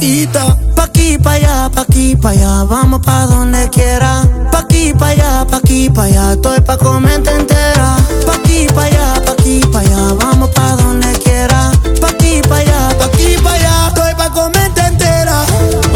chiquitita. Pa' aquí, pa' allá, vamos pa' donde quiera. Pa' aquí, pa' allá, estoy pa' comerte entera. Pa' aquí, pa' allá, vamos pa' donde quiera. Pa' aquí, pa' allá, estoy pa' comerte entera.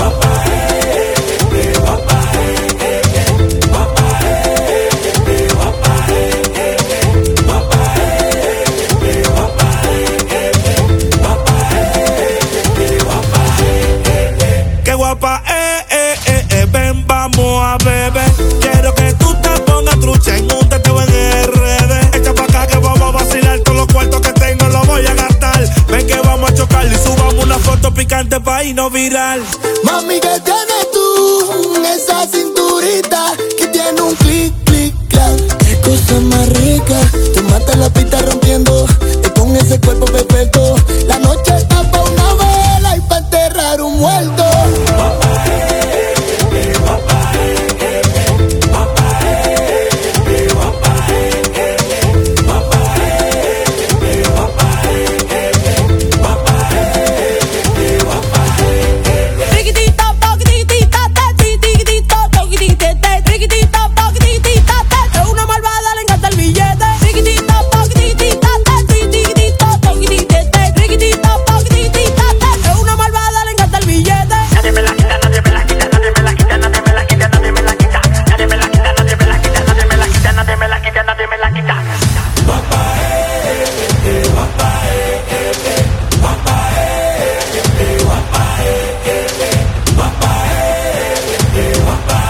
Qué guapa, ven, vamos a beber. Quiero que tú te pongas trucha en un teteo en RD. Echa pa' acá que vamos a vacilar. Todos los cuartos que tengo los voy a gastar. Ven que vamos a chocar y subamos una foto picante pa' irnos viral. Mami, ¿qué tienes tú? Esa cinturita que tiene un clic, clic, clac. Qué cosa más rica. Tú matas la pista rompiendo y con ese cuerpo perfecto. La noche está pa' una vela y pa' enterrar un muerto.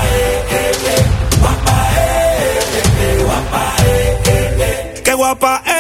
Qué guapa,